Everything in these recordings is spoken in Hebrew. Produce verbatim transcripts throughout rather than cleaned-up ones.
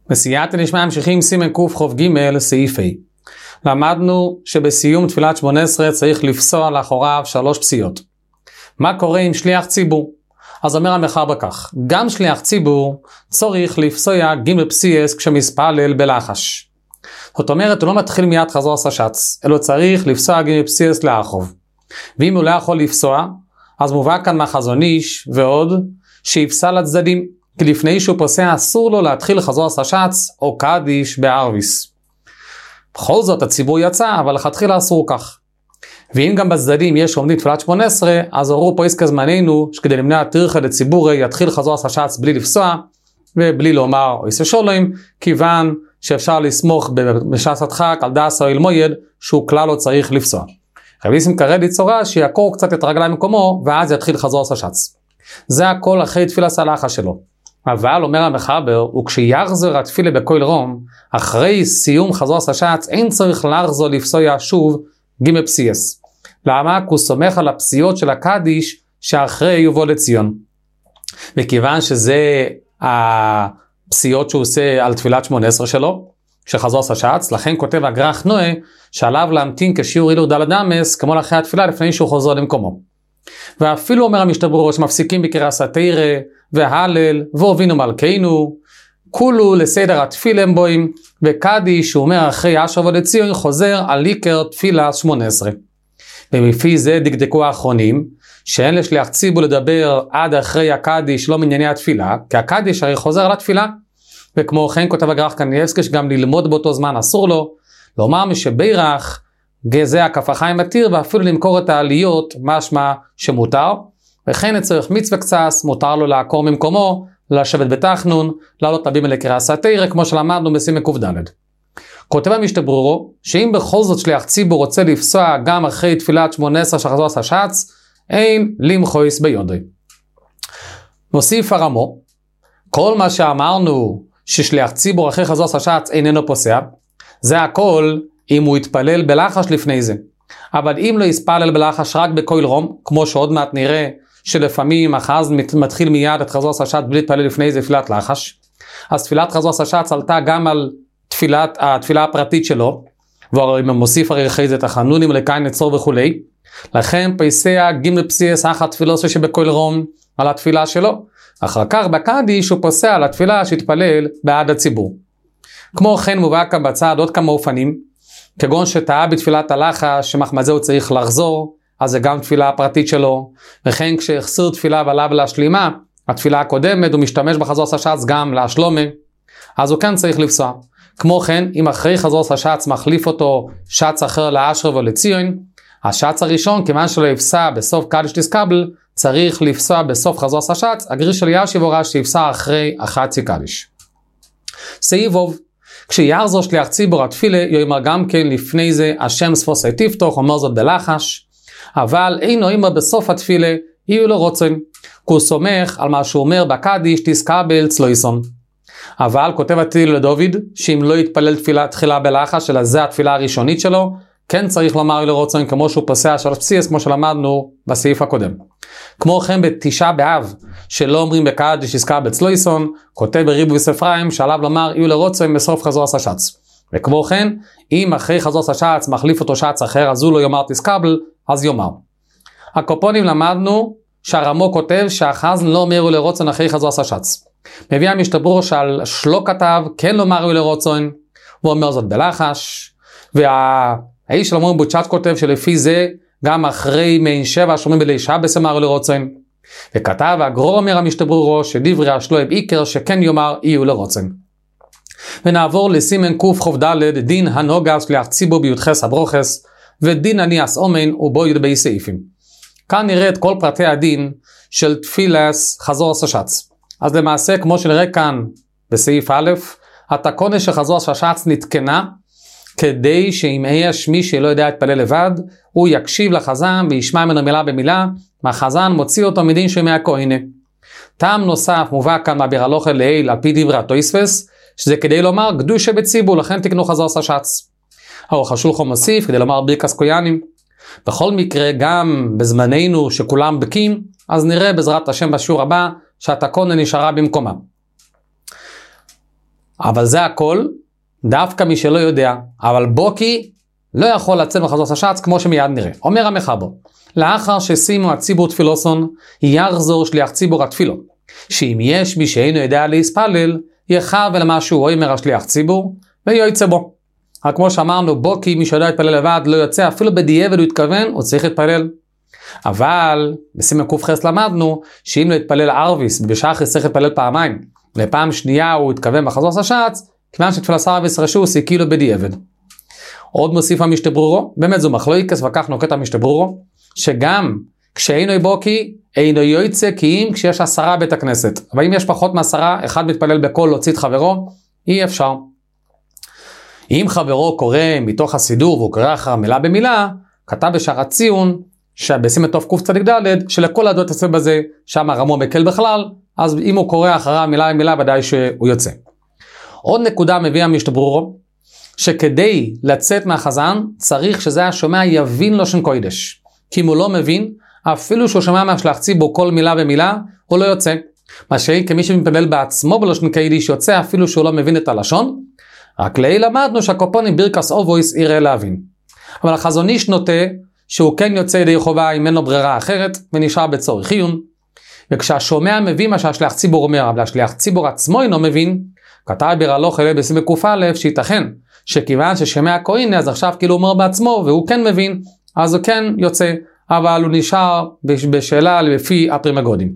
בסייעתא דשמיא ממשיכים סימן קכ"ג סעיף ה'. למדנו שבסיום תפילת שמונה עשרה צריך לפסוע לאחוריו שלוש פסיעות. מה קורה עם שליח ציבור? אז אומר המחבר כך, גם שליח ציבור צריך לפסוע ג' פסיעס כשמספלל בלחש. זאת אומרת, הוא לא מתחיל מיד חזור הששץ, אלא צריך לפסוע ג' פסיעס לאחוב. ואם הוא לא יכול לפסוע, אז מובא כאן מהחזון איש ועוד שיפסע לצדדים, כי לפני שהוא פוסע אסור לו להתחיל חזור הששץ או קדיש בערביס. בכל זאת הציבור יצא, אבל לכתחילה אסור כך. ואם גם בצדדים יש עומדים תפילת שמונה עשרה, אז הורו פה עסקה זמננו, שכדי למנוע טרחה לציבורי יתחיל חזור הששץ בלי לפסוע, ובלי לומר או יסה שולם, כיוון שאפשר לסמוך בשעת הדחק על דס או אלמויד, שהוא כלל לא צריך לפסוע. רביסים קרא ליצורה שיקור קצת את הרגליים מקומו, ואז יתחיל חזור הששץ. זה הכל אחרי תפילה סלחה שלו. אבל אומר המחבר, וכשיחזור התפילה בכל רום, אחרי סיום חזור הששץ, אין צריך לחזור לפסוע שוב ג' פסיעס. למה? כי הוא סומך על הפסיעות של הקדיש שאחרי יובוא לציון. וכיוון שזה הפסיעות שהוא עושה על תפילת שמונה עשרה שלו, שחזור הששץ, לכן כותב הגר"ח נועה, שעליו להמתין כשיעור אילור דלת אמס, כמו לאחרי התפילה לפני שהוא חוזר למקומו. ואפילו אומר המשתברו שמפסיקים בקריאת התורה והלל והובינו מלכנו, כולו לסדר התפילה בוים, וקדיש שהוא אומר אחרי אשר יבוא לציון חוזר על עיקר תפילה שמונה עשרה. ומפי זה דקדקו האחרונים, שאין לשליח ציבור לדבר עד אחרי הקדיש לא מענייני התפילה, כי הקדיש הרי חוזר על התפילה, וכמו כן כותב הגר"ח קניאבסקי שגם ללמוד באותו זמן אסור לו, לומר משבירך גזע הכף החיים מתיר, ואפילו למכור את העליות משמע שמותר, וכן צריך מצווה קצס, מותר לו לעקור ממקומו, לשבת בתחנון, לעלות לבימה לקריאת התורה, כמו שלמדנו בסימן ק"ד. כותב המשתברו, שאם בכל זאת שליח ציבור רוצה לפסוע גם אחרי תפילת שמונה עשרה של חזור הששץ, אין למחויס ביודעי. מוסיף הרמו, כל מה שאמרנו ששליח ציבור אחרי חזור הששץ איננו פוסע, זה הכל אם הוא יתפלל בלחש לפני זה. אבל אם לא יספלל בלחש רק בכל רום, כמו שעוד מעט נראה שלפעמים החז מתחיל מיד את חזור הששץ בלי להתפלל לפני זה תפילת לחש, אז תפילת חזור הששץ עלתה גם על תפילת, התפילה הפרטית שלו, והוא מוסיף הרי אחרי זה תחנונים לקין נצור וכולי, לכן פסע ג' פסיעס אחת תפילו שבכל רום על התפילה שלו, אחר כך בקדיש הוא פוסע על התפילה שהתפלל בעד הציבור. כמו כן מובא כאן בצד עוד כמה אופנים, כגון שטעה בתפילת הלחש שמחמזה הוא צריך לחזור, אז זה גם תפילה הפרטית שלו, וכן כשהחסיר תפילה ועליו להשלימה, התפילה הקודמת הוא משתמש בחזור הששץ גם להשלומה, אז הוא כן צריך לפסוע. כמו כן, אם אחרי חזור הששץ מחליף אותו שץ אחר לאשרב או לציון, השץ הראשון, כיוון שלא יפסע בסוף קדיש תסקבל, צריך לפסוע בסוף חזור הששץ, הגריש של ישיב הורה שיפסע אחרי החצי קדיש. סעיבוב, כשיחזור שליח ציבור התפילה, יאמר גם כן לפני זה, השם ספוסי תפתוח, אומר זאת בלחש, אבל אינו אומר בסוף התפילה, יהיו לו רוצן, כי הוא סומך על מה שהוא אומר בקדיש תסקבל צלויסון. אבל כותב התפילה לדוד, שאם לא יתפלל תפילה תחילה בלחש, אלא זה התפילה הראשונית שלו, כן צריך לומר לו רוצן, כמו שהוא פוסע שלוש פסיעס, כמו שלמדנו בסעיף הקודם. כמו כן בתשעה באב, שלא אומרים בקדיש תסקבל צלויסון, כותב בריבוי ספריים, שעליו לומר יהיו לו רוצן בסוף חזור הששץ. וכמו כן, אם אחרי חזור הששץ מחליף אותו שץ אחר, אז הוא לא יאמר תסקבל, אז יאמר. הקופונים למדנו שהרמו כותב שהחזן לא אומר לרוצן אחרי חזור הששץ. מביא המשתברו שעל שלו כתב כן לומר לרוצן, הוא אומר זאת בלחש, והאיש שלמה בוצ'ת כותב שלפי זה גם אחרי מעין שבע שומעים בלי שבס אמר לרוצן, וכתב הגרור אומר המשתברו שדברי השלויב עיקר שכן יאמר יהיו לרוצן. ונעבור לסימן קכ"ד דין הנוגע שליח ציבור בי"ח הברוכס, ודין הניאס אומן ובו יודבי סעיפים. כאן נראה את כל פרטי הדין של תפילס חזור הששץ. אז למעשה כמו שנראה כאן בסעיף א', התקונה של חזור הששץ נתקנה, כדי שאם יש מי שלא יודע להתפלל לבד, הוא יקשיב לחזן וישמע ממנו מילה במילה, מהחזן מוציא אותו מדין שימי הכהנה. טעם נוסף מובא כאן מהביר הלוכה לעיל על פי דברי התוספות, שזה כדי לומר קדושה בציבור, לכן תקנו חזור הששץ. האור השולחן מוסיף כדי לומר ברכת כהנים. בכל מקרה גם בזמננו שכולם בקים, אז נראה בעזרת השם בשיעור הבא שהתקונה נשארה במקומה. אבל זה הכל, דווקא מי שלא יודע, אבל בוקי לא יכול לצאת מחזור השץ כמו שמיד נראה. אומר המחבר, לאחר ששימו הציבור תפילוסון, יחזור שליח ציבור התפילו, שאם יש מי שאינו יודע להספלל, יחב אל מה שהוא אומר השליח ציבור, ויועצה בו. רק כמו שאמרנו, בוקי מי שיודע להתפלל לבד לא יוצא, אפילו בדיעבד הוא התכוון, הוא צריך להתפלל. אבל בסימן ק"ח למדנו, שאם לא יתפלל ערביס, בשחריס צריך להתפלל פעמיים, לפעם שנייה הוא התכוון בחזור השץ, כיוון שתפילת ערביס רשוס היא כאילו בדיעבד. עוד מוסיף המשתה ברורו, באמת זו מחלוקת, וכך נוקט המשתה ברורו, שגם כשאינו בוקי, אינו יועצה, כי אם כשיש עשרה בית הכנסת, אבל אם יש פחות מעשרה, אחד מתפלל בקול להוציא את חברו, אי אפשר. אם חברו קורא מתוך הסידור, והוא קורא אחר מילה במילה, כתב בשער הציון, שבסימן תקצ"ד, שלכל הדעות יוצא בזה, שם הרמו מקל בכלל, אז אם הוא קורא אחריו מילה במילה, ודאי שהוא יוצא. עוד נקודה מביא המשתה ברורו, שכדי לצאת מהחזן, צריך שזה השומע יבין לשון קודש. כי אם הוא לא מבין, אפילו שהוא שומע מהשליח ציבור כל מילה במילה, הוא לא יוצא. מה שהיא כמי שמתפלל בעצמו בלשון קודש יוצא, אפילו שהוא לא מבין את הלשון. רק לעיל למדנו שהקופונים בירקס אובויס יראה להבין. אבל החזון איש נוטה שהוא כן יוצא ידי חובה אם אין לו ברירה אחרת, ונשאר בצורך עיון. וכשהשומע מבין מה שהשליח ציבור אומר, אבל השליח ציבור עצמו אינו מבין, כתב ברלוך אלה בסימן ק"א שייתכן שכיוון ששומע כהן אז עכשיו כאילו אומר בעצמו והוא כן מבין, אז הוא כן יוצא, אבל הוא נשאר בשאלה לפי הפרימגודים.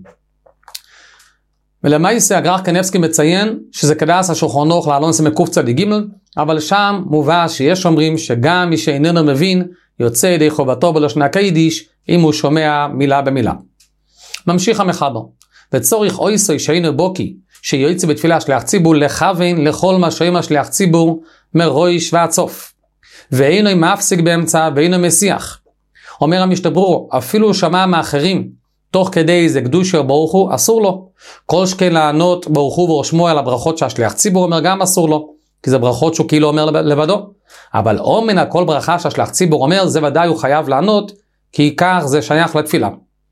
ולמעשה הגר"ח קניבסקי מציין שזה כדאס השולחן ערוך לעלון סימן קצ"ג, אבל שם מובא שיש אומרים שגם מי שאיננו מבין יוצא ידי חובתו בלשון הקודש אם הוא שומע מילה במילה. ממשיך המחבר, וצורך אויסוי שאינו בוקי שיועצה בתפילה שליח ציבור לכוון לכל מה שאומר שליח ציבור מראש ועד סוף, ואינו מפסיק באמצע ואינו מסיח. אומר המשתה ברורו, אפילו שמע מאחרים תוך כדי זה קדושה ברוך הוא, אסור לו. כל שכן לענות ברוך הוא ורשמו על הברכות שהשליח ציבור אומר גם אסור לו, כי זה ברכות שהוא כאילו אומר לבדו. אבל או מן הכל ברכה שהשליח ציבור אומר, זה ודאי הוא חייב לענות, כי כך זה שייך לתפילה.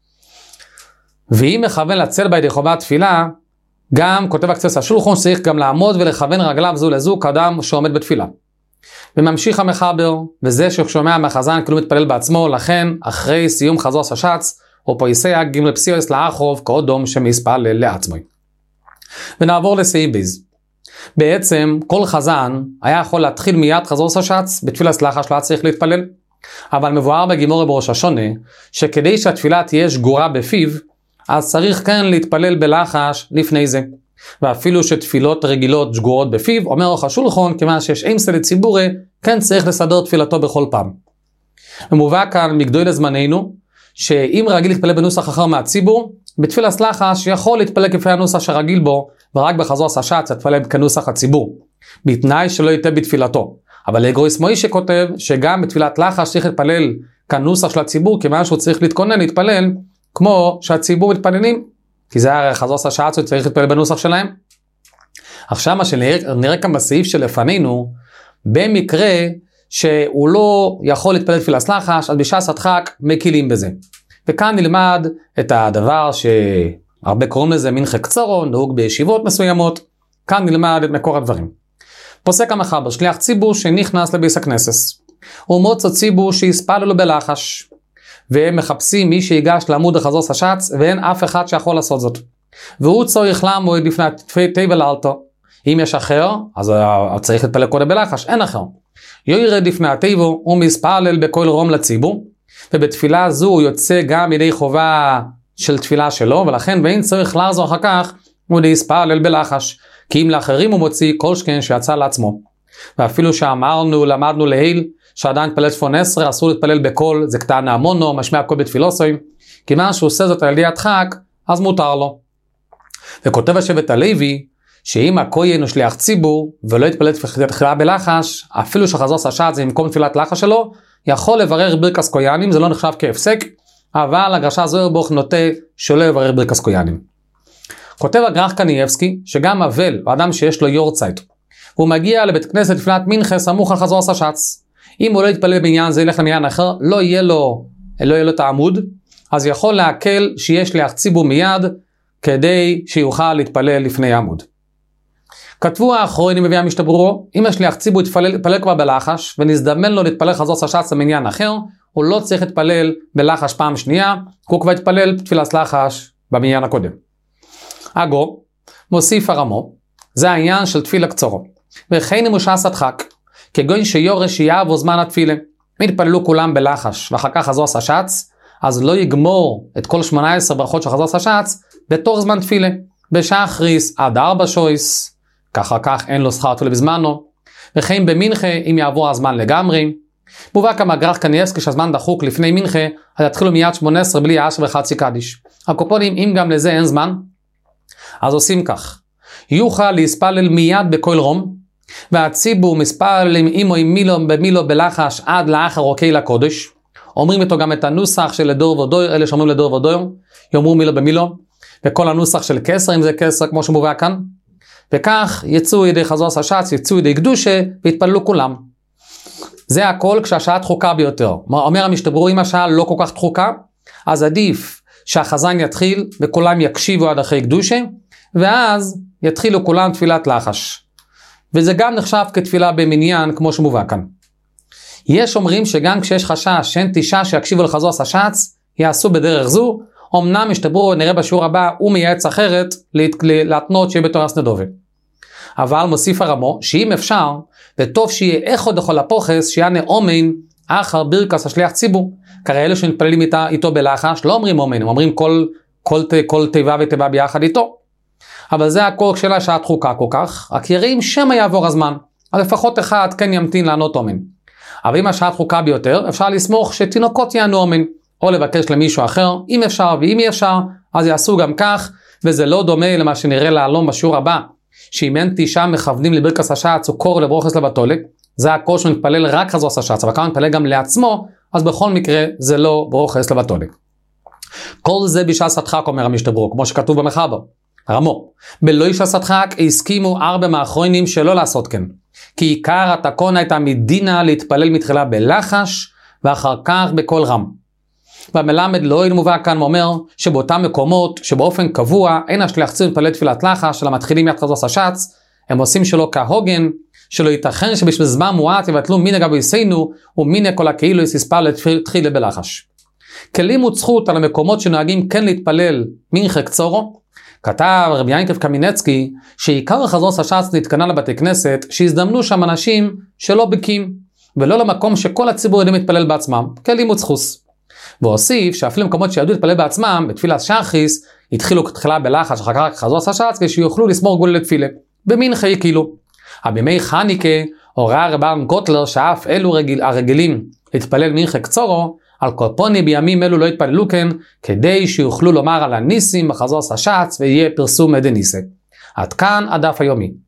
ואם מכוון לצל בידי חובה תפילה, גם כותב הקצת השולחן צריך גם לעמוד ולכוון רגליו זו לזו כאדם שעומד בתפילה. וממשיך המחבר, וזה ששומע מהחזן כאילו מתפלל בעצמו, לכן אחרי סיום חזור השץ, הוא פויסע ג' פסיוס לאחרוב כאודום שמספלל לעצמו. ונעבור לסעיף ביז. בעצם כל חזן היה יכול להתחיל מיד חזור השץ, בתפילה סלחה שלו צריך להתפלל. אבל מבואר בגימורה בראש השונה, שכדי שהתפילה תהיה שגורה בפיו, אז צריך כן להתפלל בלחש לפני זה. ואפילו שתפילות רגילות שגורות בפיו, אומר אורך השולחן, כיוון שיש אימסה לציבורי, כן צריך לסדר תפילתו בכל פעם. ומובא כאן מגדוי לזמננו, שאם רגיל להתפלל בנוסח אחר מהציבור, בתפילה סלחש יכול להתפלל כפי הנוסח שרגיל בו, ורק בחזור השץ יתפלל כנוסח הציבור, בתנאי שלא ייתה בתפילתו. אבל לגרויס מוישה כותב שגם בתפילת לחש צריך להתפלל כנוסח של הציבור, כיוון שהוא צריך להתכונן להתפלל כמו שהציבור מתפללים, כי זה הרי חזור השץ הוא צריך להתפלל בנוסח שלהם. עכשיו מה שנראה כאן בסעיף שלפנינו, במקרה שהוא לא יכול להתפלל תפילת לחש, אז בשעת הדחק מקילים בזה. וכאן נלמד את הדבר שהרבה קוראים לזה מנחה קצרו, נהוג בישיבות מסוימות, כאן נלמד את מקור הדברים. פוסק המחבר, שליח ציבור שנכנס לביס הכנסס, הוא מוצא ציבור שיספל לו בלחש, והם מחפשים מי שיגש לעמוד החזור השץ, ואין אף אחד שיכול לעשות זאת. והוא צריך לעמוד לפני תבל אלתו. אם יש אחר, אז צריך להתפלל קודם בלחש, אין אחר. יורד לפני התיבו, הוא מספלל בכל רום לציבור, ובתפילה זו הוא יוצא גם ידי חובה של תפילה שלו, ולכן ואין צריך לחזור אחר כך, הוא להספלל בלחש, כי אם לאחרים הוא מוציא כל שכן שיצא לעצמו. ואפילו שאמרנו, למדנו להיל, שעדיין תפלל צפון עשרה, אסור להתפלל בכל, זה קטן המונו, משמע הכל בתפילוסוים, כיוון שהוא עושה זאת על ידי הדחק, אז מותר לו. וכותב השבט הלוי, שאם הכהן הוא שליח ציבור, ולא יתפלל תחילה בלחש, אפילו שחזור השץ זה במקום תפילת לחש שלו, יכול לברר ברכס כהנים, זה לא נחשב כהפסק, אבל הגרשה זוהר ברוך נוטה שלא יברר ברכס כהנים. כותב הגר"ח קניבסקי, שגם אבל, האדם שיש לו יורצייט, הוא מגיע לבית כנסת תפילת מנחה סמוך על חזור השץ. אם הוא לא יתפלל בעניין זה ילך למניין אחר, לא יהיה לו, לא יהיה לו את העמוד, אז יכול להקל שיש שליח ציבור מיד, כדי שיוכל להתפלל לפני העמוד. כתבו האחרונים מביא המשתברו, אם השליח ציבור יתפלל כבר בלחש, ונזדמן לו להתפלל חזור השץ למניין אחר, הוא לא צריך להתפלל בלחש פעם שנייה, הוא כבר יתפלל תפילת לחש במניין הקודם. אגו, מוסיף הרמו, זה העניין של תפילה קצורו. וכן אם הוא שעה סדחק, כגון שיורש יעבור זמן התפילה, מתפללו כולם בלחש, ואחר כך חזור השץ, אז לא יגמור את כל שמונה עשרה ברכות של חזור השץ, בתור זמן תפילה, בשחריס עד ארבע שויס, ככה כך אין לו שכר תפילה בזמנו, וכן במנחה אם יעבור הזמן לגמרי, מובא כמה גרח קניאסקי שהזמן דחוק לפני מנחה, אז יתחילו מיד שמונה עשרה בלי עשר וחצי קדיש. הקופונים, אם גם לזה אין זמן, אז עושים כך. יוכל להספלל מיד בכל רום, והציבור מספלל עם אימו עם מילו במילו בלחש עד לאחר רוקי לקודש. אומרים איתו גם את הנוסח של לדור ודויר, אלה שאומרים לדור ודויר, יאמרו מילו במילו, וכל הנוסח של כסר, אם זה כסר כמו שמובא כאן. וכך יצאו ידי חזור השץ, יצאו ידי קדושה, והתפללו כולם. זה הכל כשהשעה דחוקה ביותר. אומר המשתברו, אם השעה לא כל כך דחוקה, אז עדיף שהחזן יתחיל וכולם יקשיבו עד אחרי קדושה, ואז יתחילו כולם תפילת לחש. וזה גם נחשב כתפילה במניין כמו שמובא כאן. יש אומרים שגם כשיש חשש שאין תשעה שיקשיבו לחזור השץ, יעשו בדרך זו, אמנם משתברו, נראה בשיעור הבא, הוא מייעץ אחרת להתנות שיהיה בתורה סנדובה. אבל מוסיף הרמו, שאם אפשר, וטוב שיהיה איכו דכל הפוחס, שיענה אומן אחר ברכס השליח ציבור. כרי אלו שמתפללים איתה, איתו בלחש, לא אומרים אומן, הם אומרים כל, כל, כל תיבה ותיבה ביחד איתו. אבל זה הכל כשלה שעה דחוקה כל כך, רק יראים שמא יעבור הזמן, אז לפחות אחד כן ימתין לענות אומן. אבל אם השעה דחוקה ביותר, אפשר לסמוך שתינוקות יענו אומן, או לבקש למישהו אחר, אם אפשר ואם אי אפשר, אז יעשו גם כך, וזה לא דומה למה שנראה לעלום בשיעור הבא, שאם אין תשעה מכוונים לברכס השץ או קור לברוכס לבתולה, זה הכל שמתפלל רק חזור השץ, אבל כמה מתפלל גם לעצמו, אז בכל מקרה זה לא ברוכס לבתולה. כל זה בשעה סדחק אומר המשתברו, כמו שכתוב במחבר. רמו, בלא אישה סדחק הסכימו ארבע מאחרונים שלא לעשות כן, כי עיקר התקון הייתה מדינה להתפלל מתחילה בלחש, ואחר כך בכל רם. והמלמד לא אין מובא כאן ואומר שבאותם מקומות שבאופן קבוע אין השליח ציבור מתפלל תפילת לחש אלא מתחילים יד חזור השץ, הם עושים שלו כהוגן, שלא ייתכן שבשביל זמן מועט יבטלו מנהג אבותינו ומנהג כל הקהילו יספר לתחילה בלחש. כלים וזכות על המקומות שנוהגים כן להתפלל מנחה קצורו, כתב רבי ינקב קמינצקי שעיקר חזור השץ נתקנה לבתי כנסת שהזדמנו שם אנשים שלא בקים ולא למקום שכל הציבור יודעים להתפלל בעצמם, כלים וזכוס. והוסיף שאפילו מקומות שידעו להתפלל בעצמם, בתפילת שחריס, התחילו תחילה בלחש, אחר כך חזור השץ, כשיוכלו לסמור גול לתפילה. במנחה כאילו. אבל בימי חניקה, הוראה רבן גוטלר, שאף אלו רגיל, הרגילים להתפלל מנחה קצורו, על קופוני בימים אלו לא התפללו כן, כדי שיוכלו לומר על הניסים בחזור השץ, ויהיה פרסום מדי ניסה. עד כאן הדף היומי.